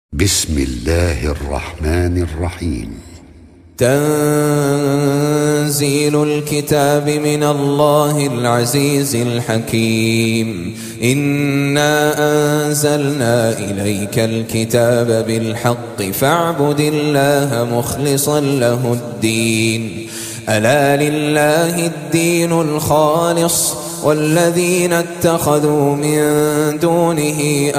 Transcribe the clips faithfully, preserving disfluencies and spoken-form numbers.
بسم الله الرحمن الرحيم. تنزيل الكتاب من الله العزيز الحكيم. إنا أنزلنا إليك الكتاب بالحق فاعبد الله مخلصا له الدين. ألا لله الدين الخالص والذين اتخذوا من دونه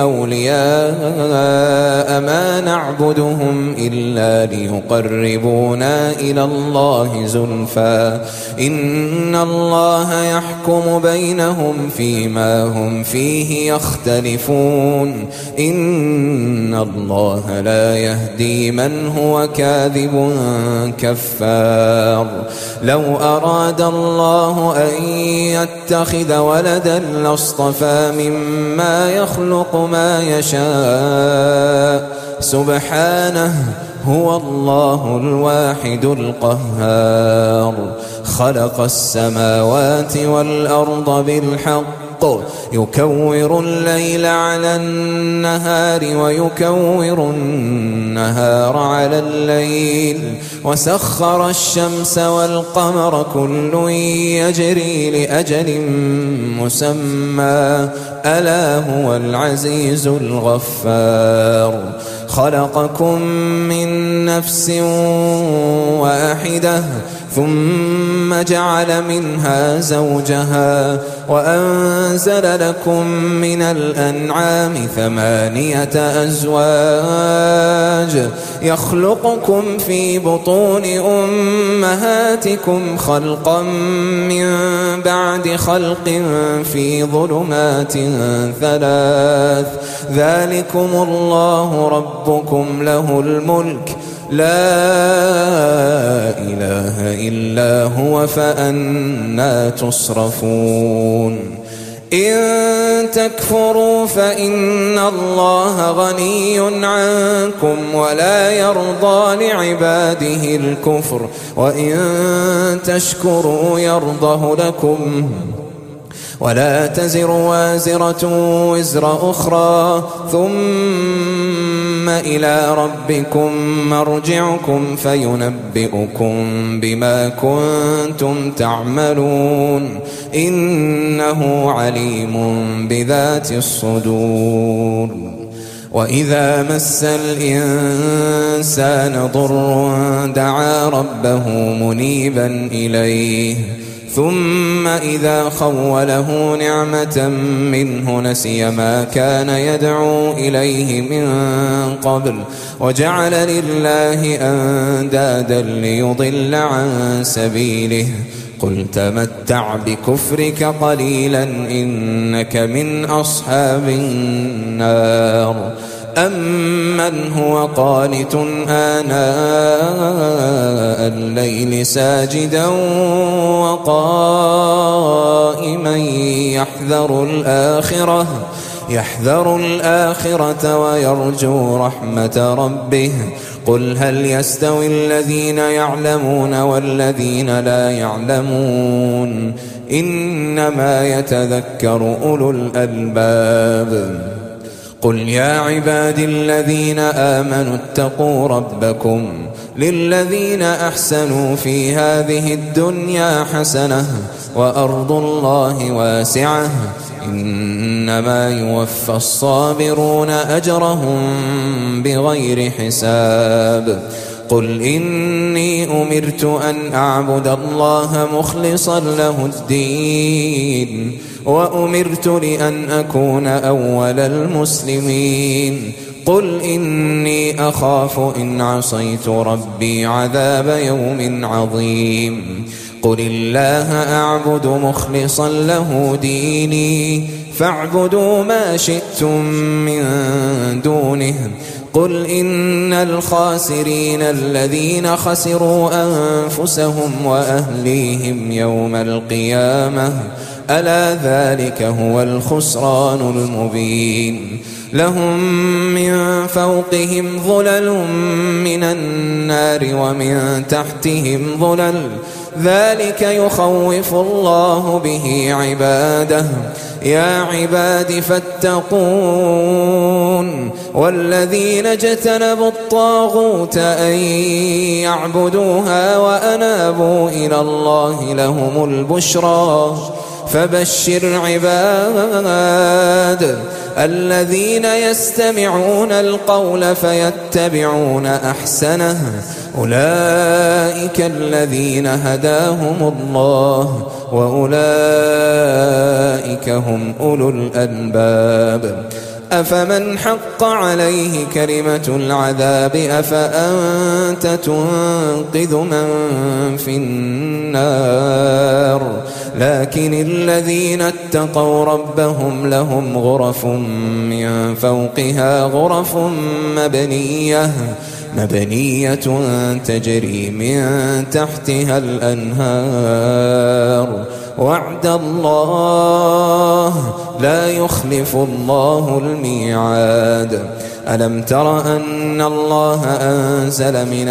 أولياء ما نعبدهم إلا ليقربونا إلى الله زلفى إن الله يحكم بينهم فيما هم فيه يختلفون إن الله لا يهدي من هو كاذب كفار. لو أراد الله أن يتخذ يتخذ ولدا لاصطفى مما يخلق ما يشاء سبحانه هو الله الواحد القهار. خلق السماوات والأرض بالحق يكور الليل على النهار ويكور النهار على الليل وسخر الشمس والقمر كل يجري لأجل مسمى ألا هو العزيز الغفار. خلقكم من نفس واحدة ثم جعل منها زوجها وأنزل لكم من الأنعام ثمانية أزواج يخلقكم في بطون أمهاتكم خلقا من بعد خلق في ظلمات ثلاث ذلكم الله ربكم له الملك لا إله إلا هو فأنى تصرفون. إن تكفروا فإن الله غني عنكم ولا يرضى لعباده الكفر وإن تشكروا يرضه لكم ولا تزر وازرة وزر أخرى ثم إلى ربكم مرجعكم فينبئكم بما كنتم تعملون إنه عليم بذات الصدور. وإذا مس الإنسان ضر دعا ربه منيبا إليه ثم إذا خوله نعمة منه نسي ما كان يدعو إليه من قبل وجعل لله أندادا ليضل عن سبيله قل تمتع بكفرك قليلا إنك من أصحاب النار. أمن هو قانت آناء الليل ساجدا وقائما يحذر الآخرة يحذر الآخرة ويرجو رحمة ربه قل هل يستوي الذين يعلمون والذين لا يعلمون إنما يتذكر أولو الألباب. قل يا عبادي الذين آمنوا اتقوا ربكم للذين أحسنوا في هذه الدنيا حسنة وأرض الله واسعة إنما يوفى الصابرون أجرهم بغير حساب. قل إني أمرت أن أعبد الله مخلصا له الدين وأمرت لأن أكون أول المسلمين. قل إني أخاف إن عصيت ربي عذاب يوم عظيم. قل الله أعبد مخلصا له ديني فاعبدوا ما شئتم من دونه. قل إن الخاسرين الذين خسروا أنفسهم وأهليهم يوم القيامة ألا ذلك هو الخسران المبين. لهم من فوقهم ظلل من النار ومن تحتهم ظلل ذلك يخوف الله به عباده يا عباد فاتقون والذين اجتنبوا الطاغوت أن يعبدوها وأنابوا إلى الله لهم البشرى فبشر عباد الذين يستمعون القول فيتبعون أحسنه أولئك الذين هداهم الله وأولئك هم أولو الألباب أفمن حق عليه كلمة العذاب أفأنت تنقذ من في النار لكن الذين اتقوا ربهم لهم غرف من فوقها غرف مبنية مبنية تجري من تحتها الأنهار وعد الله لا يخلف الله الميعاد ألم تر أن الله أنزل من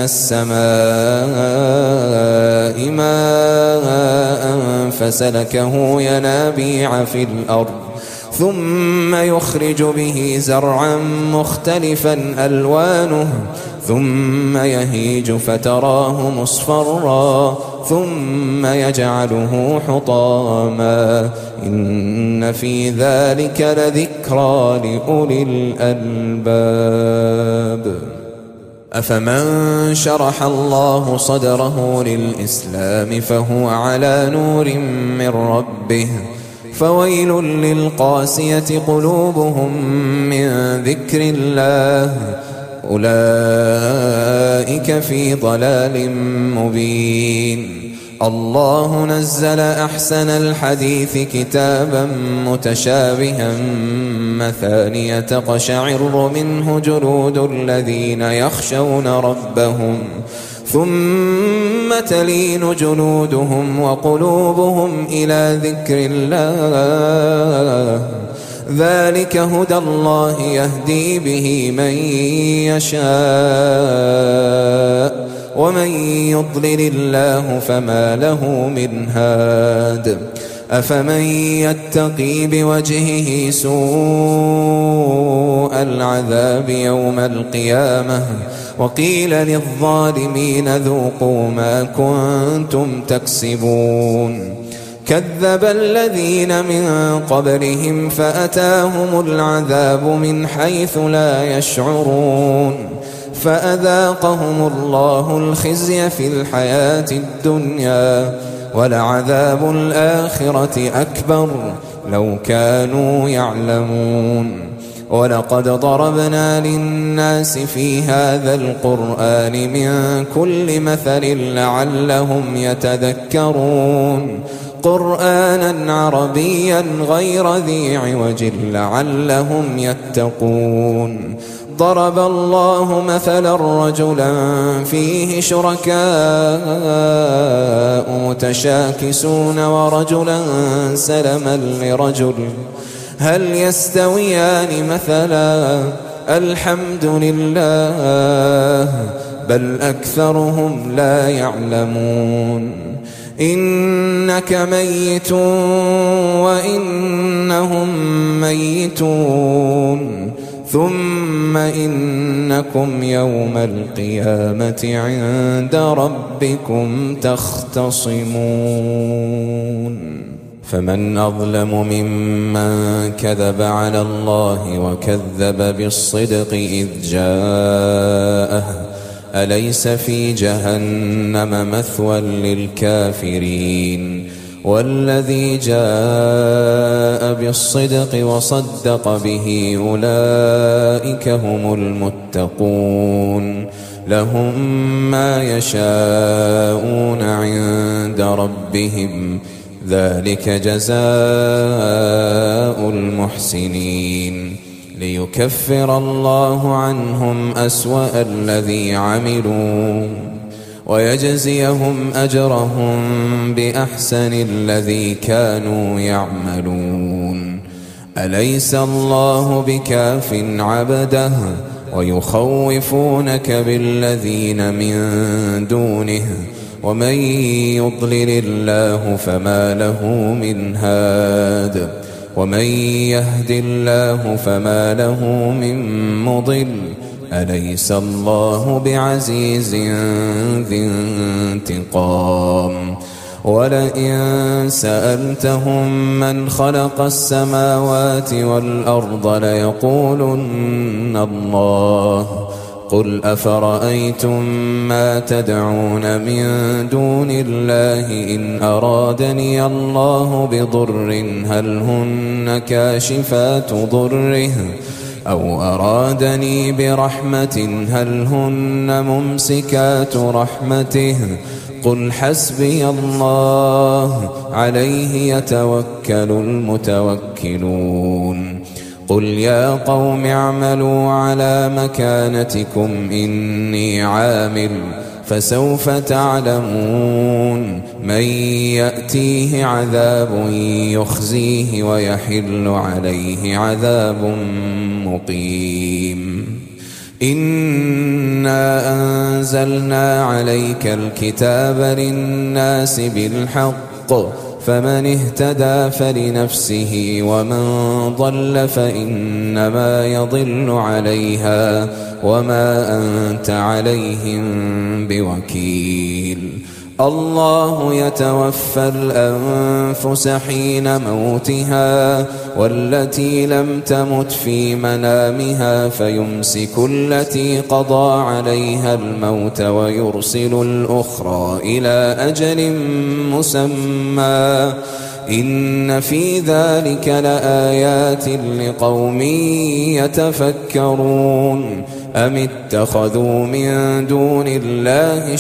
السماء ماء فسلكه ينابيع في الأرض ثم يخرج به زرعا مختلفا ألوانه ثم يهيج فتراه مصفرا ثم يجعله حطاما إن في ذلك لذكرى لأولي الألباب أفمن شرح الله صدره للإسلام فهو على نور من ربه فويل للقاسية قلوبهم من ذكر الله أولئك في ضلال مبين الله نزل أحسن الحديث كتابا متشابها مثانية تقشعر منه جلود الذين يخشون ربهم ثم تلين جلودهم وقلوبهم إلى ذكر الله ذلك هدى الله يهدي به من يشاء ومن يضلل الله فما له من هاد أفمن يتقي بوجهه سوء العذاب يوم القيامة وقيل للظالمين ذوقوا ما كنتم تكسبون كذب الذين من قبلهم فأتاهم العذاب من حيث لا يشعرون فأذاقهم الله الخزي في الحياة الدنيا ولعذاب الآخرة أكبر لو كانوا يعلمون ولقد ضربنا للناس في هذا القرآن من كل مثل لعلهم يتذكرون قرآنا عربيا غير ذي عوج لعلهم يتقون ضرب الله مثلا رجلا فيه شركاء متشاكسون ورجلا سلما لرجل هل يستويان مثلا الحمد لله بل أكثرهم لا يعلمون إنك ميت وإنهم ميتون ثم إنكم يوم القيامة عند ربكم تختصمون فمن أظلم ممن كذب على الله وكذب بالصدق إذ جاءه أليس في جهنم مثوى للكافرين والذي جاء بالصدق وصدق به أولئك هم المتقون لهم ما يشاءون عند ربهم ذلك جزاء المحسنين ليكفر الله عنهم أسوأ الذي عملوا ويجزيهم أجرهم بأحسن الذي كانوا يعملون أليس الله بكاف عبده ويخوفونك بالذين من دونه ومن يضلل الله فما له من هاد ومن يهد الله فما له من مضل أليس الله بعزيز ذي انتقام ولئن سألتهم من خلق السماوات والأرض ليقولن الله قل أفرأيتم ما تدعون من دون الله إن أرادني الله بضر هل هن كاشفات ضره أو أرادني برحمة هل هن ممسكات رحمته قل حسبي الله عليه يتوكل المتوكلون قل يا قوم اعملوا على مكانتكم إني عامل فسوف تعلمون من يأتيه عذاب يخزيه ويحل عليه عذاب مقيم إنا أنزلنا عليك الكتاب للناس بالحق فمن اهتدى فلنفسه ومن ضل فإنما يضل عليها وما أنت عليهم بوكيل الله يتوفى الأنفس حين موتها والتي لم تمت في منامها فيمسك التي قضى عليها الموت ويرسل الأخرى إلى أجل مسمى إن في ذلك لآيات لقوم يتفكرون أم اتخذوا من دون الله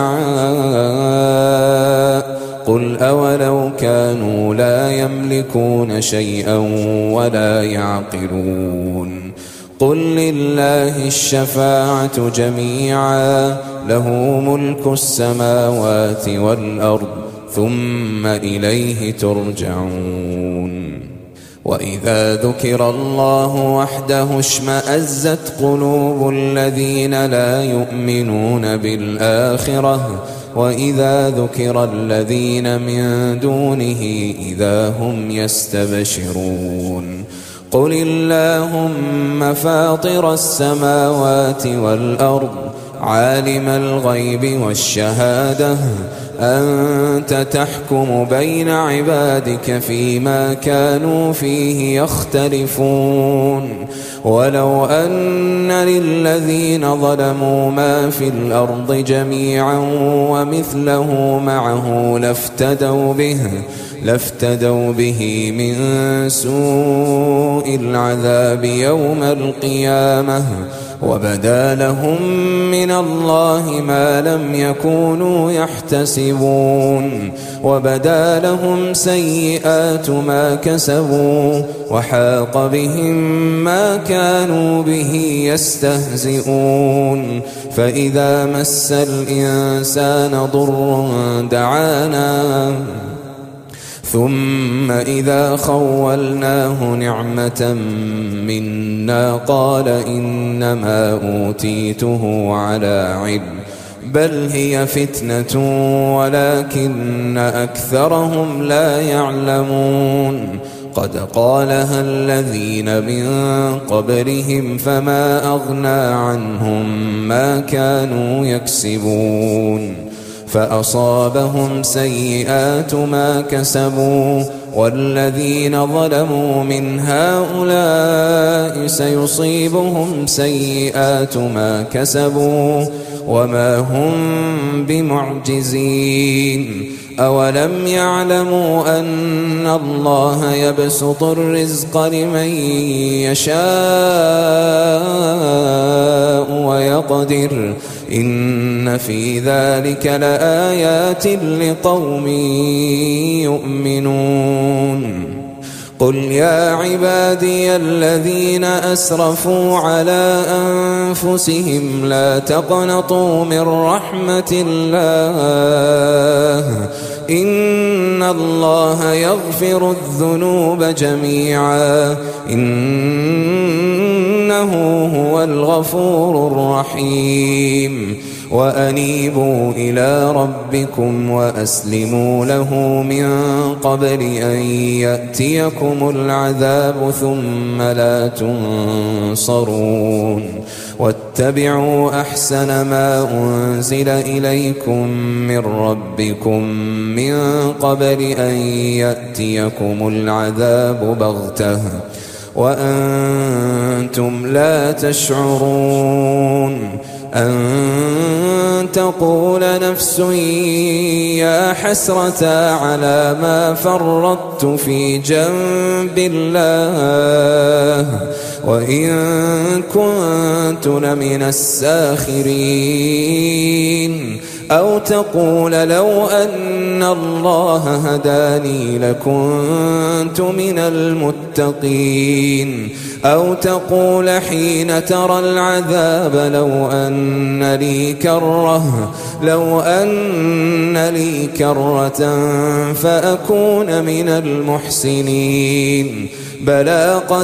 شفعاء قل أولو كانوا لا يملكون شيئا ولا يعقلون قل لله الشفاعة جميعا له ملك السماوات والأرض ثم إليه ترجعون وإذا ذكر الله وحده اشمأزت قلوب الذين لا يؤمنون بالآخرة وإذا ذكر الذين من دونه إذا هم يستبشرون قل اللهم فاطر السماوات والأرض عالم الغيب والشهادة أنت تحكم بين عبادك فيما كانوا فيه يختلفون ولو أن للذين ظلموا ما في الأرض جميعا ومثله معه لافتدوا به لافتدوا به من سوء العذاب يوم القيامة وبدا لهم من الله ما لم يكونوا يحتسبون وبدا لهم سيئات ما كسبوا وحاق بهم ما كانوا به يستهزئون فإذا مس الإنسان ضر دعانا ثم إذا خولناه نعمة منا قال إنما أوتيته على علم بل هي فتنة ولكن أكثرهم لا يعلمون قد قالها الذين من قبلهم فما أغنى عنهم ما كانوا يكسبون فأصابهم سيئات ما كسبوا والذين ظلموا من هؤلاء سيصيبهم سيئات ما كسبوا وما هم بمعجزين أولم يعلموا أن الله يبسط الرزق لمن يشاء ويقدر إن في ذلك لآيات لقوم يؤمنون قل يا عبادي الذين أسرفوا على أنفسهم لا تقنطوا من رحمة الله إن الله يغفر الذنوب جميعا إنه هو الغفور الرحيم وأنيبوا إلى ربكم وأسلموا له من قبل أن يأتيكم العذاب ثم لا تنصرون واتبعوا أحسن ما أنزل إليكم من ربكم من قبل أن يأتيكم العذاب بغتة وأنتم لا تشعرون أن تقول نفس يا حسرة على ما فرطت في جنب الله وإن كنت لمن الساخرين أو تقول لو أن الله هداني لكنت من المتقين أو تقول حين ترى العذاب لو أن لي كرة لو أن لي كرة فأكون من المحسنين بلى قد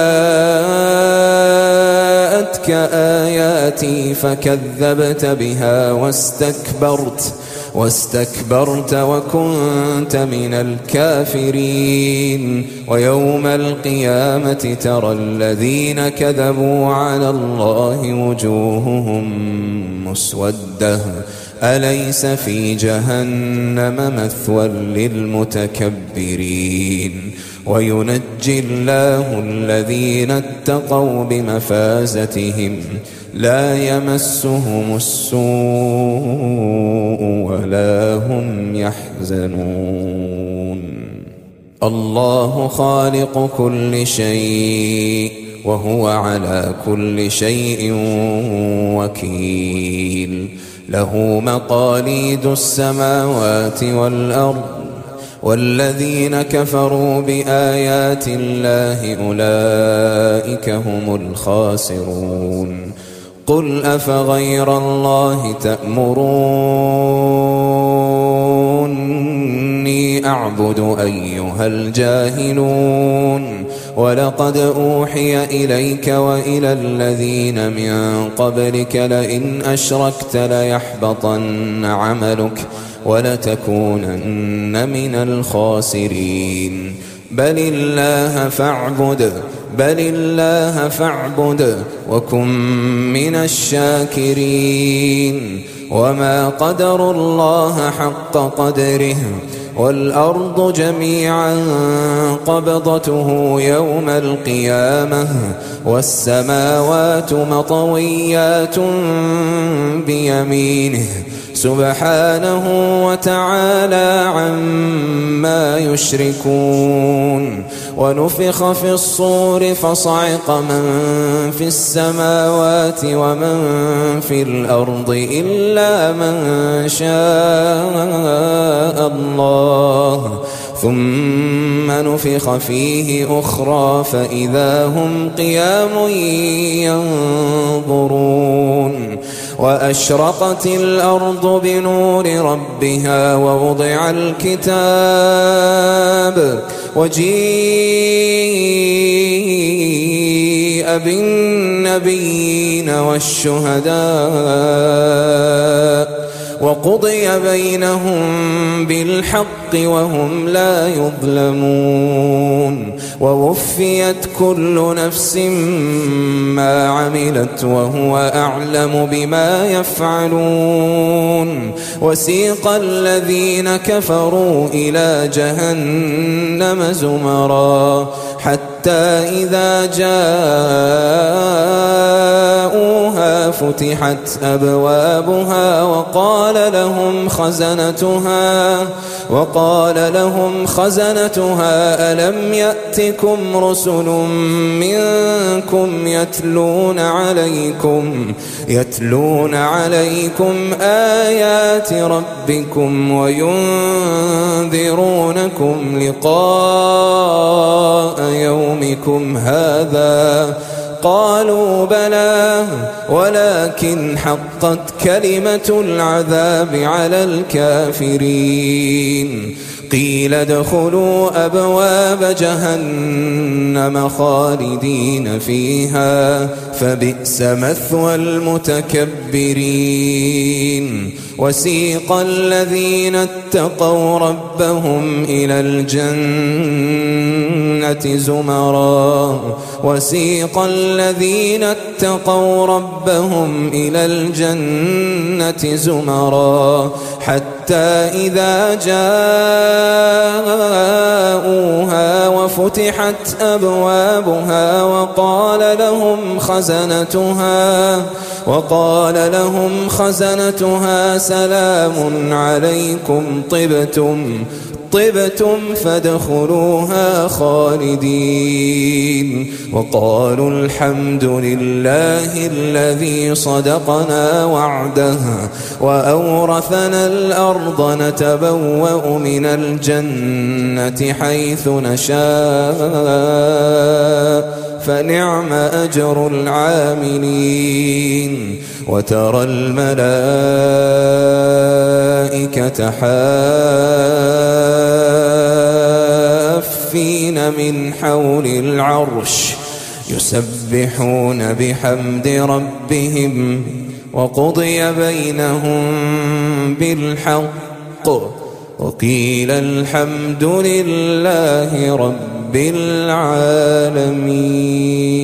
جاءتك آياتي فكذبت بها واستكبرت واستكبرت وكنت من الكافرين ويوم القيامة ترى الذين كذبوا على الله وجوههم مسودة أليس في جهنم مثوى للمتكبرين وينجي الله الذين اتقوا بمفازتهم لا يمسهم السوء ولا هم يحزنون الله خالق كل شيء وهو على كل شيء وكيل له مقاليد السماوات والأرض والذين كفروا بآيات الله أولئك هم الخاسرون قل أفغير الله تأمروني أعبد أيها الجاهلون ولقد أوحي إليك وإلى الذين من قبلك لئن أشركت ليحبطن عملك ولتكونن من الخاسرين بل الله فاعبد بل الله فاعبد وكن من الشاكرين وما قدروا الله حق قدره والأرض جميعا قبضته يوم القيامة والسماوات مطويات بيمينه سبحانه وتعالى عما يشركون ونفخ في الصور فصعق من في السماوات ومن في الأرض إلا من شاء الله ثم نفخ فيه أخرى فإذا هم قيام ينظرون وأشرقت الأرض بنور ربها ووضع الكتاب وجيء بالنبيين والشهداء وقضي بينهم بالحق وهم لا يظلمون ووفيت كل نفس ما عملت وهو أعلم بما يفعلون وسيق الذين كفروا إلى جهنم زمرا حتى إذا جاءوها فتحت أبوابها وقال لهم خزنتها وقال لهم خزنتها ألم يأتكم رسل منكم يتلون عليكم يتلون عليكم آيات ربكم وينذرونكم لقاء يومكم هذا قالوا بلى ولكن حقت كلمة العذاب على الكافرين قيل ادخلوا أبواب جهنم خالدين فيها فبئس مثوى المتكبرين وسيق الذين اتقوا ربهم إلى الجنة زمرا وسيق الذين اتقوا ربهم إلى الجنة زمرا حتى إذا جاءوها وفتحت أبوابها وقال لهم خزنتها وقال لهم خزنتها سلام عليكم طبتم طبتم فادخلوها خالدين وقالوا الحمد لله الذي صدقنا وعده وأورثنا الأرض نتبوأ من الجنة حيث نشاء فنعم أجر العاملين وترى الملائكة حافين من حول العرش يسبحون بحمد ربهم وقضي بينهم بالحق وقيل الحمد لله رب العالمين.